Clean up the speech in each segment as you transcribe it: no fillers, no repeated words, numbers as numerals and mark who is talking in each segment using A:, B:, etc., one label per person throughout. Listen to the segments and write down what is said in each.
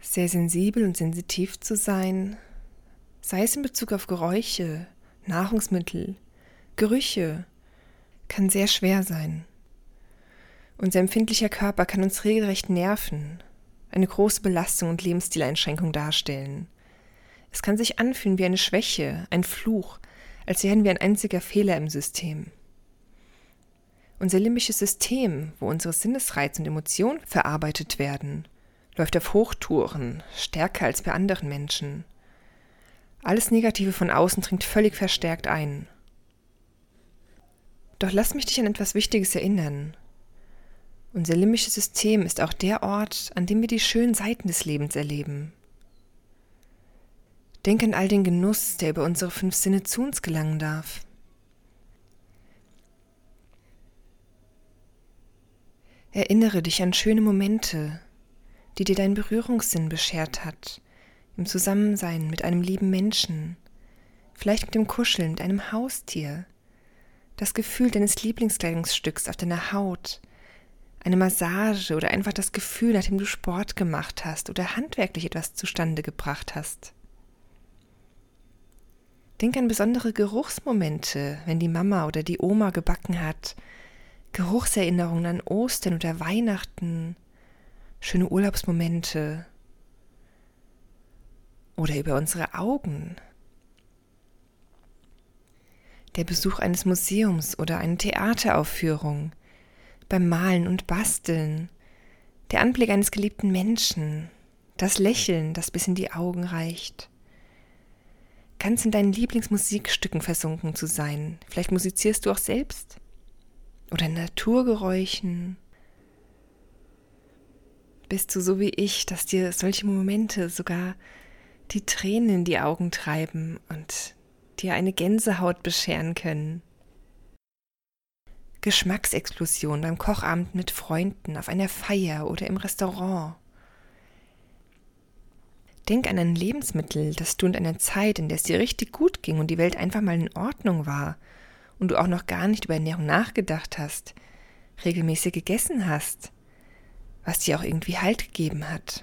A: Sehr sensibel und sensitiv zu sein, sei es in Bezug auf Geräusche, Nahrungsmittel, Gerüche, kann sehr schwer sein. Unser empfindlicher Körper kann uns regelrecht nerven, eine große Belastung und Lebensstileinschränkung darstellen. Es kann sich anfühlen wie eine Schwäche, ein Fluch, als wären wir ein einziger Fehler im System. Unser limbisches System, wo unsere Sinnesreize und Emotionen verarbeitet werden, läuft auf Hochtouren, stärker als bei anderen Menschen. Alles Negative von außen dringt völlig verstärkt ein. Doch lass mich dich an etwas Wichtiges erinnern. Unser limbisches System ist auch der Ort, an dem wir die schönen Seiten des Lebens erleben. Denk an all den Genuss, der über unsere 5 Sinne zu uns gelangen darf. Erinnere dich an schöne Momente, die dir dein Berührungssinn beschert hat, im Zusammensein mit einem lieben Menschen, vielleicht mit dem Kuscheln mit einem Haustier, das Gefühl deines Lieblingskleidungsstücks auf deiner Haut, eine Massage oder einfach das Gefühl, nachdem du Sport gemacht hast oder handwerklich etwas zustande gebracht hast. Denk an besondere Geruchsmomente, wenn die Mama oder die Oma gebacken hat, Geruchserinnerungen an Ostern oder Weihnachten, schöne Urlaubsmomente oder über unsere Augen. Der Besuch eines Museums oder eine Theateraufführung, beim Malen und Basteln, der Anblick eines geliebten Menschen, das Lächeln, das bis in die Augen reicht. Ganz in deinen Lieblingsmusikstücken versunken zu sein. Vielleicht musizierst du auch selbst. Oder in Naturgeräuschen. Bist du so wie ich, dass dir solche Momente sogar die Tränen in die Augen treiben und dir eine Gänsehaut bescheren können? Geschmacksexplosion beim Kochabend mit Freunden, auf einer Feier oder im Restaurant. Denk an ein Lebensmittel, das du in einer Zeit, in der es dir richtig gut ging und die Welt einfach mal in Ordnung war und du auch noch gar nicht über Ernährung nachgedacht hast, regelmäßig gegessen hast, was dir auch irgendwie Halt gegeben hat.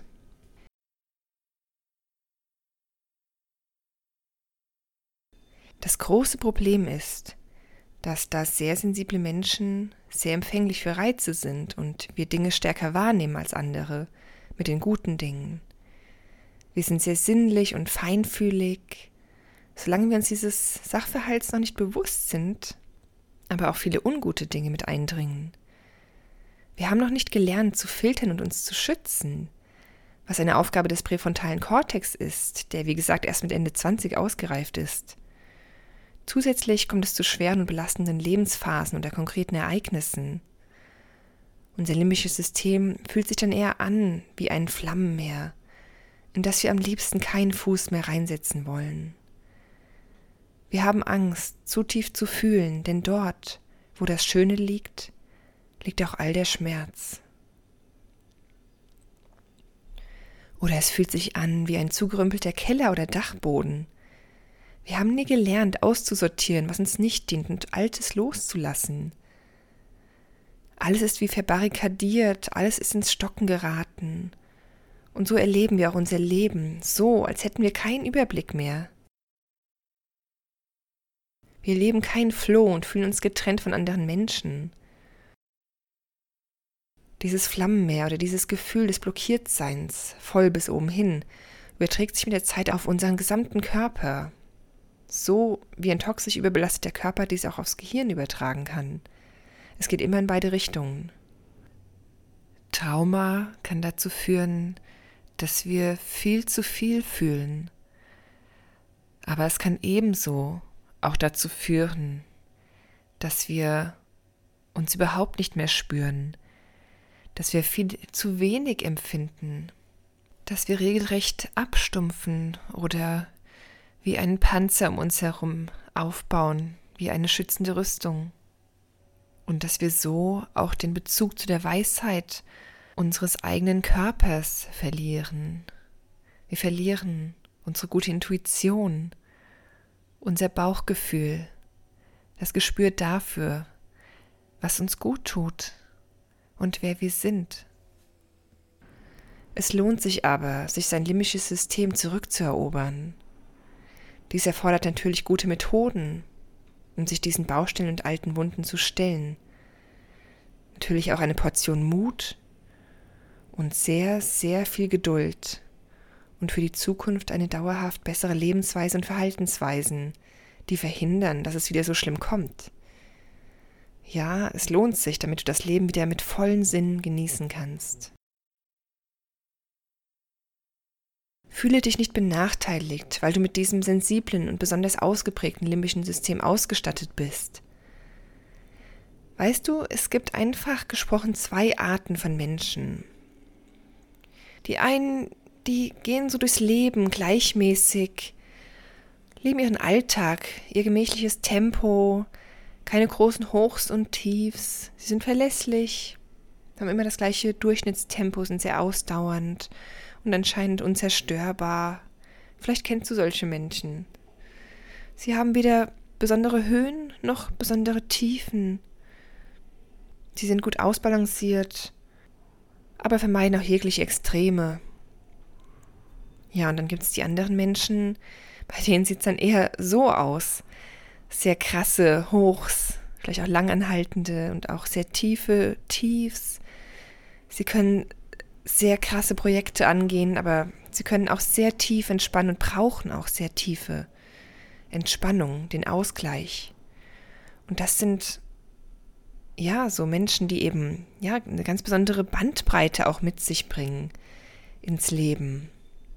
A: Das große Problem ist, dass da sehr sensible Menschen sehr empfänglich für Reize sind und wir Dinge stärker wahrnehmen als andere, mit den guten Dingen. Wir sind sehr sinnlich und feinfühlig, solange wir uns dieses Sachverhalts noch nicht bewusst sind, aber auch viele ungute Dinge mit eindringen. Wir haben noch nicht gelernt zu filtern und uns zu schützen, was eine Aufgabe des präfrontalen Kortex ist, der wie gesagt erst mit Ende 20 ausgereift ist. Zusätzlich kommt es zu schweren und belastenden Lebensphasen oder konkreten Ereignissen. Unser limbisches System fühlt sich dann eher an wie ein Flammenmeer, in das wir am liebsten keinen Fuß mehr reinsetzen wollen. Wir haben Angst, zu tief zu fühlen, denn dort, wo das Schöne liegt, liegt auch all der Schmerz. Oder es fühlt sich an wie ein zugerümpelter Keller oder Dachboden. Wir haben nie gelernt, auszusortieren, was uns nicht dient und Altes loszulassen. Alles ist wie verbarrikadiert, alles ist ins Stocken geraten. Und so erleben wir auch unser Leben, so, als hätten wir keinen Überblick mehr. Wir leben keinen Flow und fühlen uns getrennt von anderen Menschen. Dieses Flammenmeer oder dieses Gefühl des Blockiertseins, voll bis oben hin, überträgt sich mit der Zeit auf unseren gesamten Körper. So wie ein toxisch überbelasteter Körper dies auch aufs Gehirn übertragen kann. Es geht immer in beide Richtungen. Trauma kann dazu führen, dass wir viel zu viel fühlen. Aber es kann ebenso auch dazu führen, dass wir uns überhaupt nicht mehr spüren, dass wir viel zu wenig empfinden, dass wir regelrecht abstumpfen oder wie einen Panzer um uns herum aufbauen, wie eine schützende Rüstung. Und dass wir so auch den Bezug zu der Weisheit unseres eigenen Körpers verlieren. Wir verlieren unsere gute Intuition, unser Bauchgefühl, das Gespür dafür, was uns gut tut und wer wir sind. Es lohnt sich aber, sich sein limbisches System zurückzuerobern. Dies erfordert natürlich gute Methoden, um sich diesen Baustellen und alten Wunden zu stellen. Natürlich auch eine Portion Mut und sehr, sehr viel Geduld und für die Zukunft eine dauerhaft bessere Lebensweise und Verhaltensweisen, die verhindern, dass es wieder so schlimm kommt. Ja, es lohnt sich, damit du das Leben wieder mit vollen Sinnen genießen kannst. Fühle dich nicht benachteiligt, weil du mit diesem sensiblen und besonders ausgeprägten limbischen System ausgestattet bist. Weißt du, es gibt einfach gesprochen 2 Arten von Menschen. Die einen, die gehen so durchs Leben gleichmäßig, leben ihren Alltag, ihr gemächliches Tempo, keine großen Hochs und Tiefs. Sie sind verlässlich, haben immer das gleiche Durchschnittstempo, sind sehr ausdauernd und anscheinend unzerstörbar. Vielleicht kennst du solche Menschen. Sie haben weder besondere Höhen noch besondere Tiefen. Sie sind gut ausbalanciert, aber vermeiden auch jegliche Extreme. Ja, und dann gibt es die anderen Menschen, bei denen sieht es dann eher so aus. Sehr krasse Hochs, vielleicht auch langanhaltende und auch sehr tiefe Tiefs. Sie können sehr krasse Projekte angehen, aber sie können auch sehr tief entspannen und brauchen auch sehr tiefe Entspannung, den Ausgleich. Und das sind ja so Menschen, die eben ja eine ganz besondere Bandbreite auch mit sich bringen ins Leben.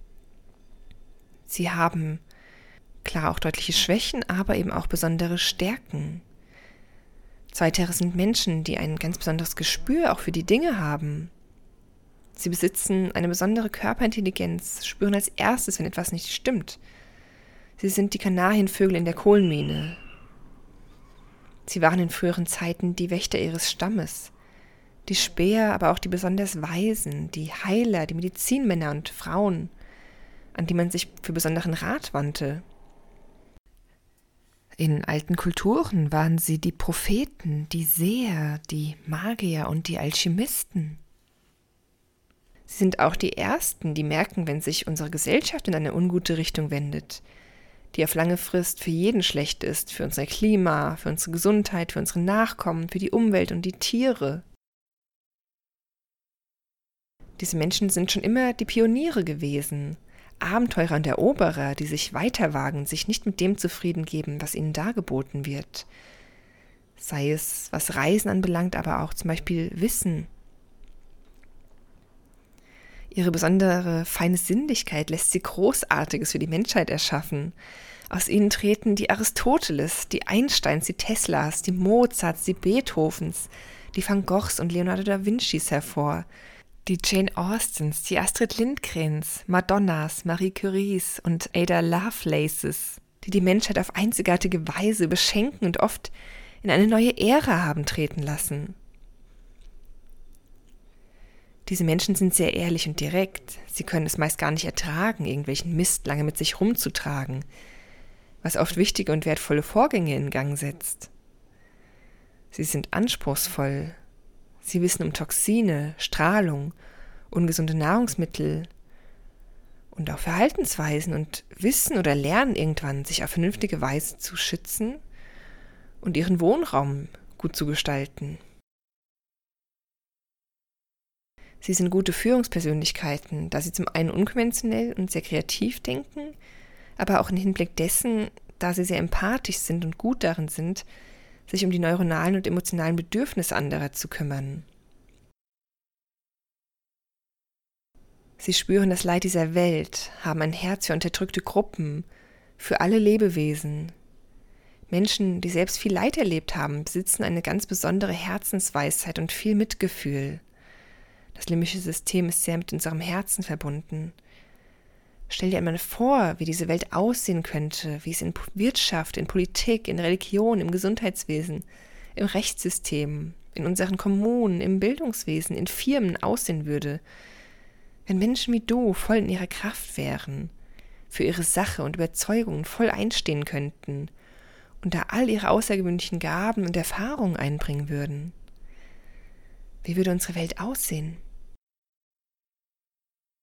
A: Sie haben klar auch deutliche Schwächen, aber eben auch besondere Stärken. Zweiteres sind Menschen, die ein ganz besonderes Gespür auch für die Dinge haben. Sie besitzen eine besondere Körperintelligenz, spüren als erstes, wenn etwas nicht stimmt. Sie sind die Kanarienvögel in der Kohlenmine. Sie waren in früheren Zeiten die Wächter ihres Stammes, die Späher, aber auch die besonders Weisen, die Heiler, die Medizinmänner und Frauen, an die man sich für besonderen Rat wandte. In alten Kulturen waren sie die Propheten, die Seher, die Magier und die Alchemisten. Sie sind auch die Ersten, die merken, wenn sich unsere Gesellschaft in eine ungute Richtung wendet, die auf lange Frist für jeden schlecht ist, für unser Klima, für unsere Gesundheit, für unsere Nachkommen, für die Umwelt und die Tiere. Diese Menschen sind schon immer die Pioniere gewesen, Abenteurer und Eroberer, die sich weiterwagen, sich nicht mit dem zufrieden geben, was ihnen dargeboten wird. Sei es, was Reisen anbelangt, aber auch zum Beispiel Wissen. Ihre besondere feine Sinnlichkeit lässt sie Großartiges für die Menschheit erschaffen. Aus ihnen treten die Aristoteles, die Einsteins, die Teslas, die Mozarts, die Beethovens, die Van Goghs und Leonardo da Vincis hervor, die Jane Austens, die Astrid Lindgrens, Madonnas, Marie Curies und Ada Lovelaces, die die Menschheit auf einzigartige Weise beschenken und oft in eine neue Ära haben treten lassen. Diese Menschen sind sehr ehrlich und direkt. Sie können es meist gar nicht ertragen, irgendwelchen Mist lange mit sich rumzutragen, was oft wichtige und wertvolle Vorgänge in Gang setzt. Sie sind anspruchsvoll. Sie wissen um Toxine, Strahlung, ungesunde Nahrungsmittel und auch Verhaltensweisen und wissen oder lernen irgendwann, sich auf vernünftige Weise zu schützen und ihren Wohnraum gut zu gestalten. Sie sind gute Führungspersönlichkeiten, da sie zum einen unkonventionell und sehr kreativ denken, aber auch im Hinblick dessen, da sie sehr empathisch sind und gut darin sind, sich um die neuronalen und emotionalen Bedürfnisse anderer zu kümmern. Sie spüren das Leid dieser Welt, haben ein Herz für unterdrückte Gruppen, für alle Lebewesen. Menschen, die selbst viel Leid erlebt haben, besitzen eine ganz besondere Herzensweisheit und viel Mitgefühl. Das limbische System ist sehr mit unserem Herzen verbunden. Stell dir einmal vor, wie diese Welt aussehen könnte, wie es in Wirtschaft, in Politik, in Religion, im Gesundheitswesen, im Rechtssystem, in unseren Kommunen, im Bildungswesen, in Firmen aussehen würde, wenn Menschen wie du voll in ihrer Kraft wären, für ihre Sache und Überzeugungen voll einstehen könnten und da all ihre außergewöhnlichen Gaben und Erfahrungen einbringen würden. Wie würde unsere Welt aussehen?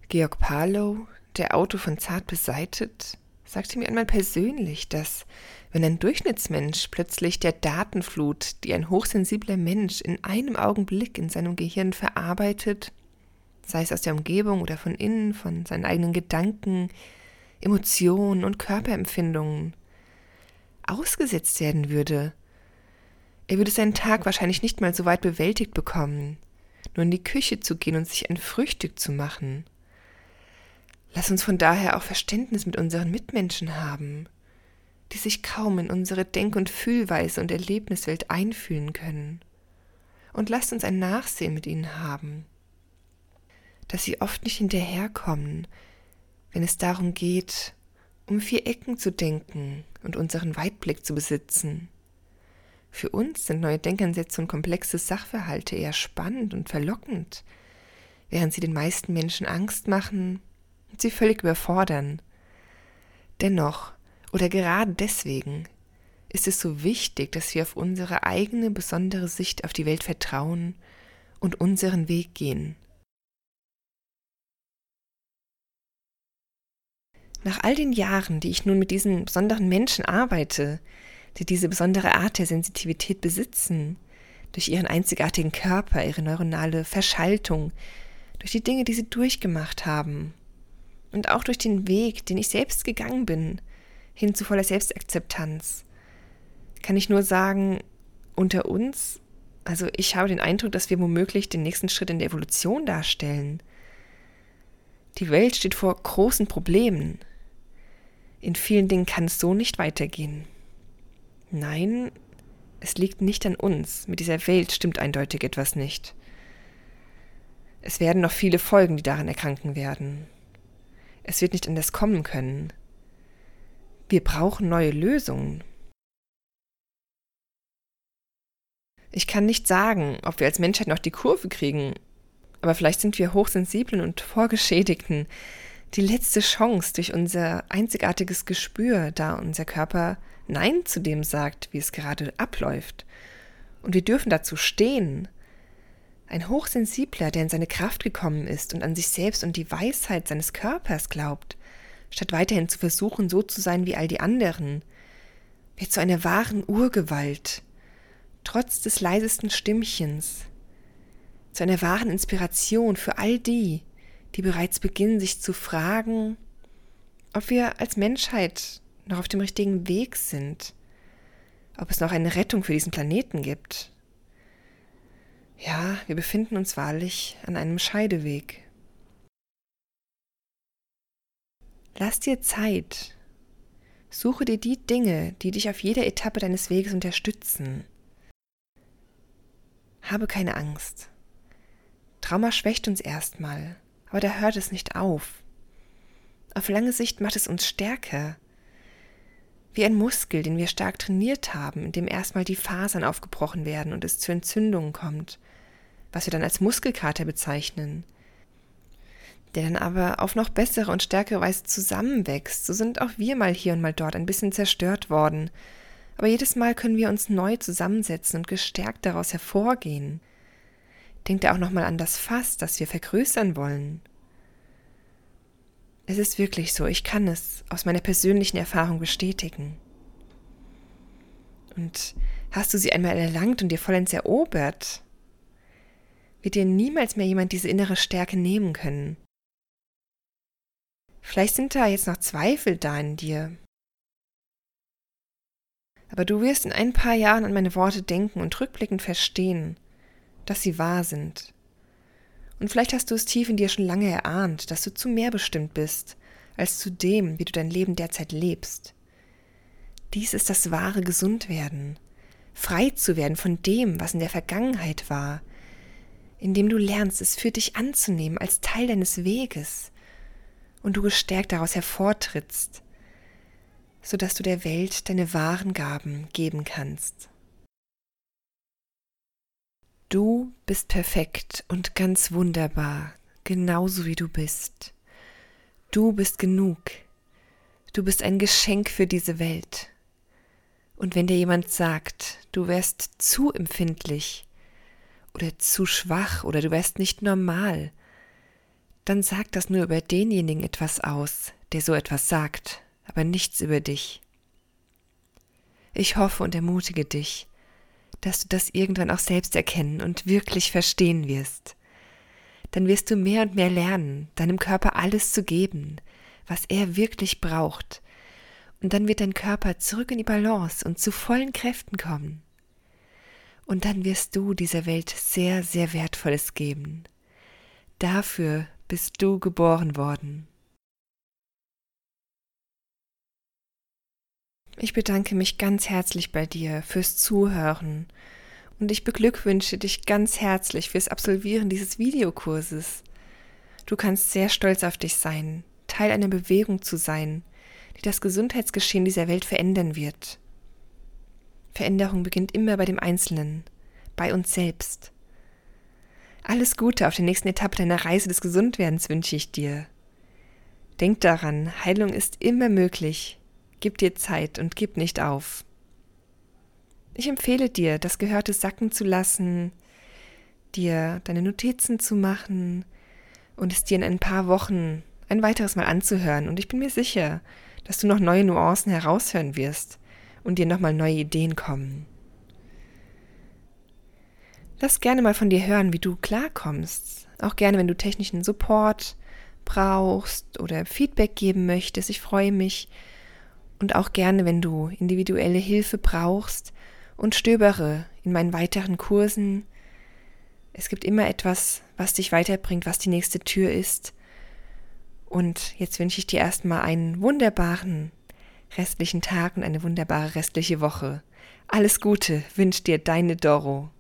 A: Georg Parlow, der Autor von Zart beseitet, sagte mir einmal persönlich, dass, wenn ein Durchschnittsmensch plötzlich der Datenflut, die ein hochsensibler Mensch in einem Augenblick in seinem Gehirn verarbeitet, sei es aus der Umgebung oder von innen, von seinen eigenen Gedanken, Emotionen und Körperempfindungen, ausgesetzt werden würde, er würde seinen Tag wahrscheinlich nicht mal so weit bewältigt bekommen, nur in die Küche zu gehen und sich ein Frühstück zu machen. Lass uns von daher auch Verständnis mit unseren Mitmenschen haben, die sich kaum in unsere Denk- und Fühlweise und Erlebniswelt einfühlen können. Und lasst uns ein Nachsehen mit ihnen haben, dass sie oft nicht hinterherkommen, wenn es darum geht, um 4 Ecken zu denken und unseren Weitblick zu besitzen. Für uns sind neue Denkansätze und komplexe Sachverhalte eher spannend und verlockend, während sie den meisten Menschen Angst machen und sie völlig überfordern. Dennoch, oder gerade deswegen, ist es so wichtig, dass wir auf unsere eigene besondere Sicht auf die Welt vertrauen und unseren Weg gehen. Nach all den Jahren, die ich nun mit diesen besonderen Menschen arbeite, die diese besondere Art der Sensitivität besitzen, durch ihren einzigartigen Körper, ihre neuronale Verschaltung, durch die Dinge, die sie durchgemacht haben und auch durch den Weg, den ich selbst gegangen bin, hin zu voller Selbstakzeptanz, kann ich nur sagen, unter uns, also ich habe den Eindruck, dass wir womöglich den nächsten Schritt in der Evolution darstellen. Die Welt steht vor großen Problemen. In vielen Dingen kann es so nicht weitergehen. Nein, es liegt nicht an uns. Mit dieser Welt stimmt eindeutig etwas nicht. Es werden noch viele Folgen, die daran erkranken werden. Es wird nicht anders kommen können. Wir brauchen neue Lösungen. Ich kann nicht sagen, ob wir als Menschheit noch die Kurve kriegen, aber vielleicht sind wir Hochsensiblen und Vorgeschädigten die letzte Chance durch unser einzigartiges Gespür, da unser Körper Nein zu dem sagt, wie es gerade abläuft. Und wir dürfen dazu stehen. Ein Hochsensibler, der in seine Kraft gekommen ist und an sich selbst und die Weisheit seines Körpers glaubt, statt weiterhin zu versuchen, so zu sein wie all die anderen, wird zu einer wahren Urgewalt, trotz des leisesten Stimmchens, zu einer wahren Inspiration für all die, die bereits beginnen, sich zu fragen, ob wir als Menschheit noch auf dem richtigen Weg sind, ob es noch eine Rettung für diesen Planeten gibt. Ja, wir befinden uns wahrlich an einem Scheideweg. Lass dir Zeit. Suche dir die Dinge, die dich auf jeder Etappe deines Weges unterstützen. Habe keine Angst. Trauma schwächt uns erstmal, aber da hört es nicht auf. Auf lange Sicht macht es uns stärker. Wie ein Muskel, den wir stark trainiert haben, in dem erstmal die Fasern aufgebrochen werden und es zu Entzündungen kommt, was wir dann als Muskelkater bezeichnen, der dann aber auf noch bessere und stärkere Weise zusammenwächst. So sind auch wir mal hier und mal dort ein bisschen zerstört worden, aber jedes Mal können wir uns neu zusammensetzen und gestärkt daraus hervorgehen. Denkt auch nochmal an das Fass, das wir vergrößern wollen. Es ist wirklich so, ich kann es aus meiner persönlichen Erfahrung bestätigen. Und hast du sie einmal erlangt und dir vollends erobert, wird dir niemals mehr jemand diese innere Stärke nehmen können. Vielleicht sind da jetzt noch Zweifel da in dir. Aber du wirst in ein paar Jahren an meine Worte denken und rückblickend verstehen, dass sie wahr sind. Und vielleicht hast du es tief in dir schon lange erahnt, dass du zu mehr bestimmt bist, als zu dem, wie du dein Leben derzeit lebst. Dies ist das wahre Gesundwerden, frei zu werden von dem, was in der Vergangenheit war, indem du lernst, es für dich anzunehmen als Teil deines Weges und du gestärkt daraus hervortrittst, sodass du der Welt deine wahren Gaben geben kannst. Du bist perfekt und ganz wunderbar, genauso wie du bist. Du bist genug. Du bist ein Geschenk für diese Welt. Und wenn dir jemand sagt, du wärst zu empfindlich oder zu schwach oder du wärst nicht normal, dann sagt das nur über denjenigen etwas aus, der so etwas sagt, aber nichts über dich. Ich hoffe und ermutige dich, dass du das irgendwann auch selbst erkennen und wirklich verstehen wirst. Dann wirst du mehr und mehr lernen, deinem Körper alles zu geben, was er wirklich braucht. Und dann wird dein Körper zurück in die Balance und zu vollen Kräften kommen. Und dann wirst du dieser Welt sehr, sehr Wertvolles geben. Dafür bist du geboren worden. Ich bedanke mich ganz herzlich bei dir fürs Zuhören und ich beglückwünsche dich ganz herzlich fürs Absolvieren dieses Videokurses. Du kannst sehr stolz auf dich sein, Teil einer Bewegung zu sein, die das Gesundheitsgeschehen dieser Welt verändern wird. Veränderung beginnt immer bei dem Einzelnen, bei uns selbst. Alles Gute auf der nächsten Etappe deiner Reise des Gesundwerdens wünsche ich dir. Denk daran, Heilung ist immer möglich. Gib dir Zeit und gib nicht auf. Ich empfehle dir, das Gehörte sacken zu lassen, dir deine Notizen zu machen und es dir in ein paar Wochen ein weiteres Mal anzuhören. Und ich bin mir sicher, dass du noch neue Nuancen heraushören wirst und dir nochmal neue Ideen kommen. Lass gerne mal von dir hören, wie du klarkommst. Auch gerne, wenn du technischen Support brauchst oder Feedback geben möchtest. Ich freue mich. Und auch gerne, wenn du individuelle Hilfe brauchst und stöbere in meinen weiteren Kursen. Es gibt immer etwas, was dich weiterbringt, was die nächste Tür ist. Und jetzt wünsche ich dir erstmal einen wunderbaren restlichen Tag und eine wunderbare restliche Woche. Alles Gute wünscht dir deine Doro.